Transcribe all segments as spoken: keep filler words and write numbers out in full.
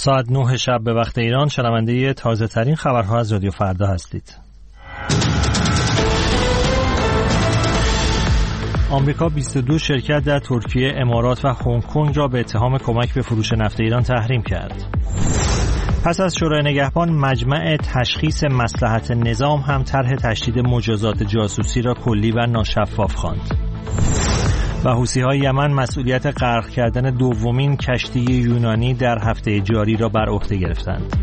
ساعت نه شب به وقت ایران شنونده تازه ترین خبرها از رادیو فردا هستید. آمریکا بیست و دو شرکت در ترکیه، امارات و هنگ کنگ را به اتهام کمک به فروش نفت ایران تحریم کرد. پس از شورای نگهبان، مجمع تشخیص مصلحت نظام هم طرح تشدید مجازات جاسوسی را کلی و ناشفاف خواند. و حوثی‌های یمن مسئولیت غرق کردن دومین کشتی یونانی در هفته جاری را بر عهده گرفتند.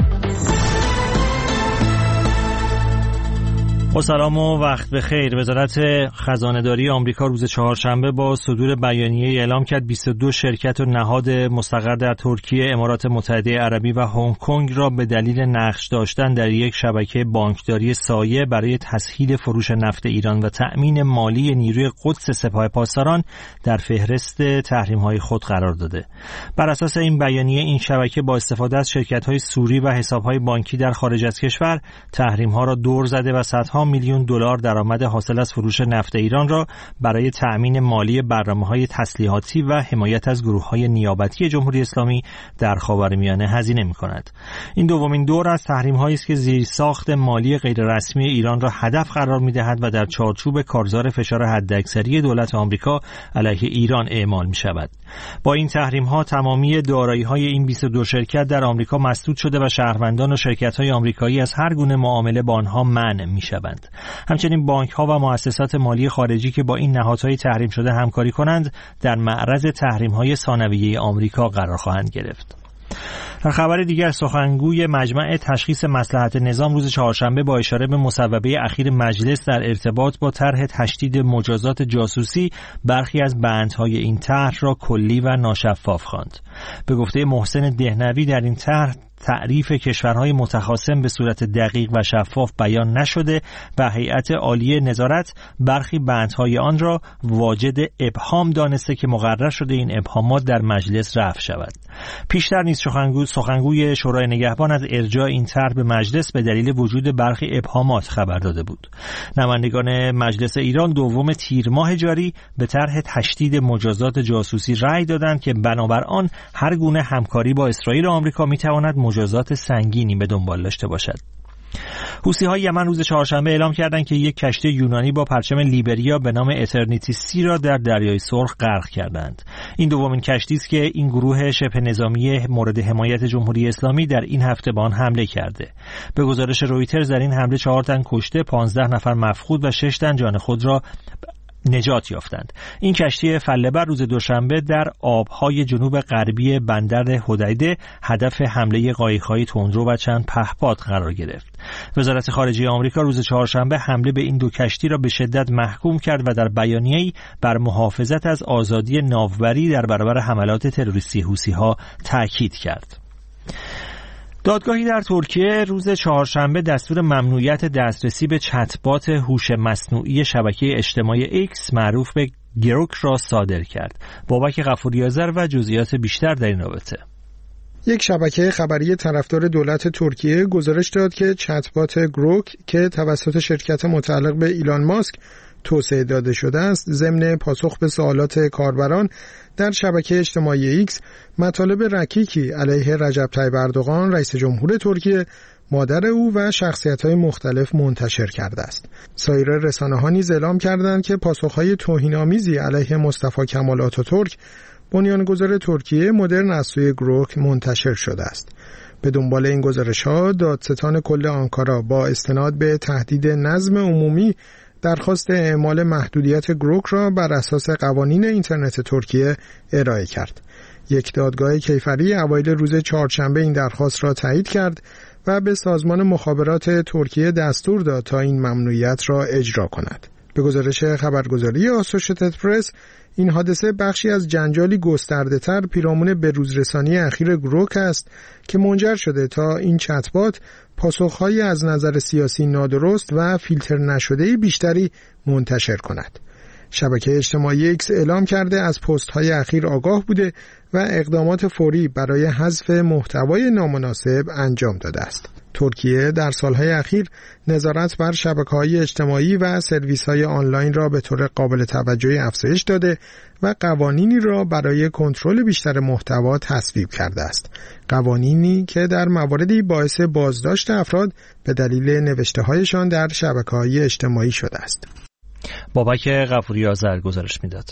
با سلام و وقت بخیر. وزارت خزانه‌داری آمریکا روز چهارشنبه با صدور بیانیه اعلام کرد بیست و دو شرکت و نهاد مستقر در ترکیه، امارات متحده عربی و هنگ کنگ را به دلیل نقش داشتن در یک شبکه بانکداری سایه برای تسهیل فروش نفت ایران و تأمین مالی نیروی قدس سپاه پاسداران در فهرست تحریم‌های خود قرار داده. بر اساس این بیانیه، این شبکه با استفاده از شرکت‌های سوری و حساب‌های بانکی در خارج از کشور تحریم‌ها را دور زده و صدها میلیون دلار درآمد حاصل از فروش نفت ایران را برای تأمین مالی برنامه‌های تسلیحاتی و حمایت از گروه‌های نیابتی جمهوری اسلامی در خاورمیانه هزینه می‌کند. این دومین دور از تحریم‌هایی است که زیرساخت مالی غیررسمی ایران را هدف قرار می‌دهد و در چارچوب کارزار فشار حداکثری دولت آمریکا علیه ایران اعمال می‌شود. با این تحریم‌ها تمامی دارایی‌های این بیست و دو شرکت در آمریکا مسدود شده و شهروندان و شرکت‌های آمریکایی از هر گونه معامله با آنها منع می‌شوند. همچنین بانک‌ها و مؤسسات مالی خارجی که با این نهادهای تحریم شده همکاری کنند در معرض تحریم‌های ثانویه آمریکا قرار خواهند گرفت. در خبر دیگر، سخنگوی مجمع تشخیص مصلحت نظام روز چهارشنبه با اشاره به مصوبه اخیر مجلس در ارتباط با طرح تشدید مجازات جاسوسی برخی از بندهای این طرح را کلی و ناشفاف خواند. به گفته محسن دهنوی، در این طرح تعریف کشورهای متخاصم به صورت دقیق و شفاف بیان نشده و هیئت عالیه نظارت برخی بندهای آن را واجد ابهام دانسته که مقرر شده این ابهامات در مجلس رفع شود. پیشتر نیز سخنگوی سخنگوی شورای نگهبان از ارجاع این طرح به مجلس به دلیل وجود برخی ابهامات خبر داده بود. نمایندگان مجلس ایران دوم تیر ماه جاری به طرح تشدید مجازات جاسوسی رأی دادند که بنابر آن هر گونه همکاری با اسرائیل و آمریکا میتواند مجازات سنگینی به دنبال داشته باشد. حوثی‌های یمن روز چهارشنبه اعلام کردند که یک کشتی یونانی با پرچم لیبریا به نام اترنیتی سی را در دریای سرخ غرق کردند. این دومین کشتی است که این گروه شبه نظامی مورد حمایت جمهوری اسلامی در این هفته به آن حمله کرده. به گزارش رویترز در این حمله چهار تن کشته، پانزده نفر مفقود و شش تن جان خود را نجات یافتند. این کشتی فله‌بر روز دوشنبه در آبهای جنوب غربی بندر حدیده هدف حمله قایق‌های تندرو و چند پهپاد قرار گرفت. وزارت خارجه آمریکا روز چهارشنبه حمله به این دو کشتی را به شدت محکوم کرد و در بیانیه‌ای بر محافظت از آزادی ناوبری در برابر حملات تروریستی حوثی‌ها تاکید کرد. دادگاهی در ترکیه روز چهارشنبه دستور ممنوعیت دسترسی به چت‌بات هوش مصنوعی شبکه اجتماعی ایکس معروف به گروک را صادر کرد. بابک غفوری‌آذر و جزئیات بیشتر در این رابطه. یک شبکه خبری طرفدار دولت ترکیه گزارش داد که چت‌بات گروک که توسط شرکت متعلق به ایلان ماسک توسعه داده شده است، ضمن پاسخ به سوالات کاربران در شبکه اجتماعی ایکس مطالب رکیکی علیه رجب طیب اردوغان رئیس جمهور ترکیه، مادر او و شخصیت‌های مختلف منتشر کرده است. سایر رسانه‌ها نیز اعلام کردند که پاسخ‌های توهین‌آمیزی علیه مصطفی کمال آتاتورک، بنیانگذار ترکیه مدرن از سوی گروک منتشر شده است. به دنبال این گزارش‌ها، دادستان کل آنکارا با استناد به تهدید نظم عمومی درخواست اعمال محدودیت گروک را بر اساس قوانین اینترنت ترکیه ارائه کرد. یک دادگاه کیفری اوایل روز چهارشنبه این درخواست را تایید کرد و به سازمان مخابرات ترکیه دستور داد تا این ممنوعیت را اجرا کند. به گزارش خبرگزاری آسوشیتد پرس، این حادثه بخشی از جنجالی گسترده‌تر پیرامون بروزرسانی اخیر گروک است که منجر شده تا این چت‌بات پاسخ‌هایی از نظر سیاسی نادرست و فیلتر نشده بیشتری منتشر کند. شبکه اجتماعی ایکس اعلام کرده از پست‌های اخیر آگاه بوده و اقدامات فوری برای حذف محتوای نامناسب انجام داده است. ترکیه در سالهای اخیر نظارت بر شبکه‌های اجتماعی و سرویس‌های آنلاین را به طور قابل توجهی افزایش داده و قوانینی را برای کنترل بیشتر محتوا تصویب کرده است. قوانینی که در مواردی باعث بازداشت افراد به دلیل نوشته‌هایشان در شبکه‌های اجتماعی شده است. بابک غفوری آذر گزارش می‌داد.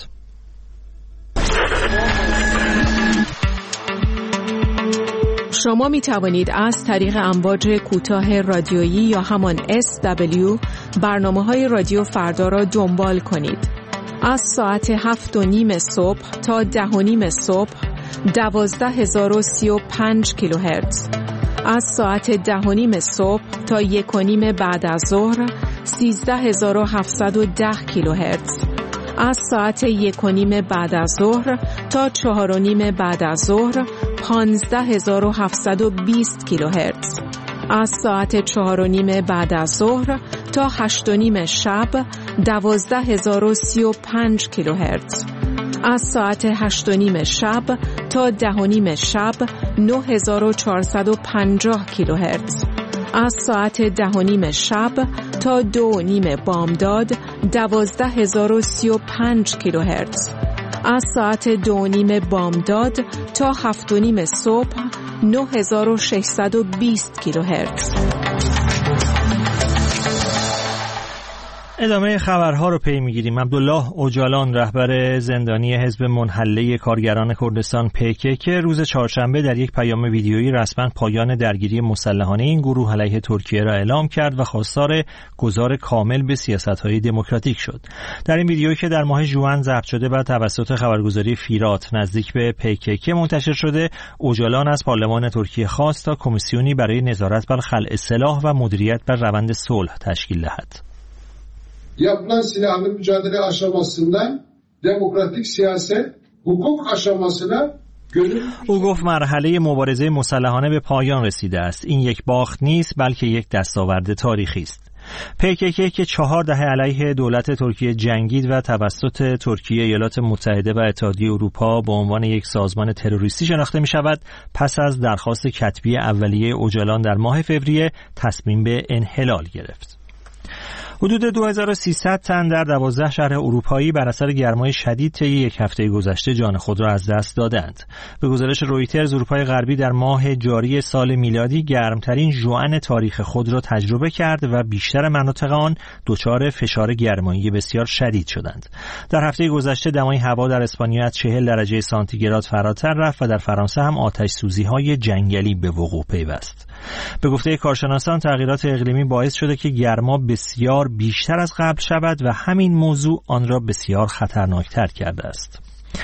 شما می توانید از طریق امواج کوتاه رادیویی یا همان اس دبلیو برنامه‌های رادیو فردا را دنبال کنید. از ساعت هفت و نیم صبح تا ده و نیم صبح دوازده هزار و سی و پنج کیلوهرتز. از ساعت ده و نیم صبح تا یک و نیم بعد از ظهر سیزده هزار و هفتصد و ده کیلوهرتز. از ساعت یک و نیم بعد از ظهر تا چهار و نیم بعد از ظهر پانزده هزار و هفتصد و بیست کیلوهرتز. از ساعت چهار و نیم بعد از ظهر تا هشت و نیم شب دوازده هزار و سی و پنج کیلوهرتز. از ساعت هشت و نیم شب تا ده و نیم شب نه هزار و چهارصد و پنجاه کیلوهرتز. از ساعت ده و نیم شب تا دو و نیم بامداد دوازده هزار و سی و پنج کیلوهرتز. از ساعت دو و نیم بامداد تا هفت و نیم صبح نه هزار و ششصد و بیست کیلوهرتز. ادامه خبرها رو پی میگیریم. عبدالله اوجالان رهبر زندانی حزب منحله کارگران کردستان پی کی کی روز چهارشنبه در یک پیام ویدیویی رسما پایان درگیری مسلحانه این گروه علیه ترکیه را اعلام کرد و خواستار گذار کامل به سیاست‌های دموکراتیک شد. در این ویدیویی که در ماه ژوئن ضبط شده و توسط خبرگزاری فیرات نزدیک به پی کی کی منتشر شده، اوجالان از پارلمان ترکیه خواست تا کمیسیونی برای nizarət بر خلع سلاح و مدیریت بر روند صلح تشکیل دهد. Yapılan silahlı mücadele aşamasından demokratik siyaset, hukuk aşamasına gönül... او گفت مرحله مبارزه مسلحانه به پایان رسیده است. این یک باخت نیست بلکه یک دستاورد تاریخی است. پی کی کی که چهار دهه علیه دولت ترکیه جنگید و توسط ترکیه، ایالات متحده و اتحادیه اروپا به عنوان یک سازمان تروریستی شناخته می شود، پس از درخواست کتبی اولیه اوجالان در ماه فوریه تصمیم به انحلال گرفت. حدود دو هزار و سیصد تن در دوازده شهر اروپایی بر اثر گرمای شدید طی یک هفته گذشته جان خود را از دست دادند. به گزارش رویترز، اروپای غربی در ماه جاری سال میلادی گرمترین ژوئن تاریخ خود را تجربه کرد و بیشتر مناطق آن دچار فشار گرمایی بسیار شدید شدند. در هفته گذشته دمای هوا در اسپانیا از چهل درجه سانتیگراد فراتر رفت و در فرانسه هم آتش سوزی‌های جنگلی به وقوع پیوست. به گفته کارشناسان، تغییرات اقلیمی باعث شده که گرما بسیار بیشتر از قبل شود و همین موضوع آن را بسیار خطرناکتر کرده است.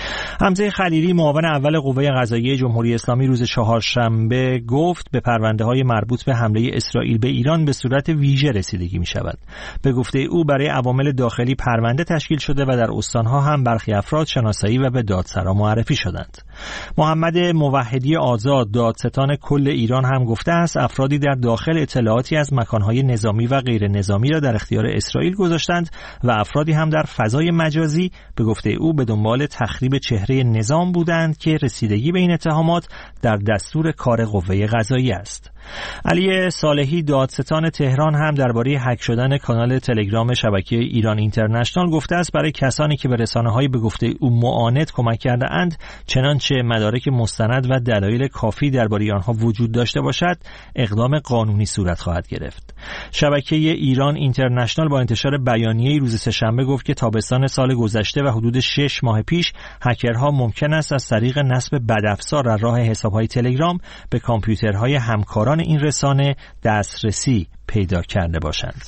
حمزه خلیلی، معاون اول قوه قضاییه جمهوری اسلامی، روز چهارشنبه گفت به پرونده‌های مربوط به حمله اسرائیل به ایران به صورت ویژه رسیدگی می‌شود. به گفته او برای عوامل داخلی پرونده تشکیل شده و در استان‌ها هم برخی افراد شناسایی و به دادسرا معرفی شدند. محمد موحدی آزاد، دادستان کل ایران، هم گفته است افرادی در داخل اطلاعاتی از مکان‌های نظامی و غیر نظامی را در اختیار اسرائیل گذاشتند و افرادی هم در فضای مجازی به گفته او به دنبال تخریب چهره نظام بودند که رسیدگی به این اتهامات در دستور کار قوه قضاییه است. علی صالحی، دادستان تهران، هم درباره هک شدن کانال تلگرام شبکه ایران اینترنشنال گفته است برای کسانی که به رسانه‌های به گفته او معاند کمک کرده اند، چنانچه مدارک مستند و دلایل کافی درباره آنها وجود داشته باشد، اقدام قانونی صورت خواهد گرفت. شبکه ایران اینترنشنال با انتشار بیانیه‌ای روز سه‌شنبه گفت که تابستان سال گذشته و حدود شش ماه پیش هکرها ممکن است از طریق نصب بدافزار در راه حساب‌های تلگرام به کامپیوترهای همکاران این رسانه دسترسی پیدا کرده باشند.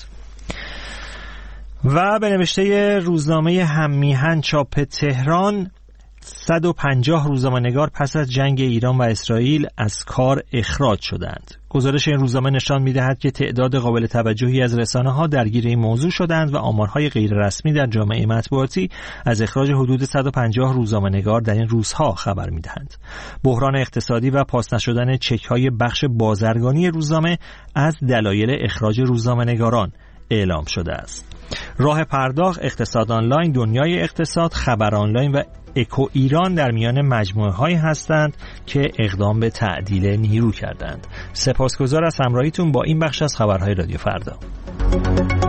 و به نوشته روزنامه هممیهن چاپ تهران، صد و پنجاه روزنامه‌نگار پس از جنگ ایران و اسرائیل از کار اخراج شدند. گزارش این روزنامه نشان می‌دهد که تعداد قابل توجهی از رسانه‌ها درگیر این موضوع شدند و آمارهای غیر رسمی در جامعه مطبوعاتی از اخراج حدود صد و پنجاه روزنامه‌نگار در این روزها خبر می‌دهند. بحران اقتصادی و پاس نشدن چک‌های بخش بازرگانی روزنامه از دلایل اخراج روزنامه‌نگاران، اعلام شده است. راه پرداخت، اقتصاد آنلاین، دنیای اقتصاد، خبر آنلاین و اکو ایران در میان مجموعه هایی هستند که اقدام به تعدیل نیرو کردند. سپاسگزار از همراهیتون با این بخش از خبرهای رادیو فردا.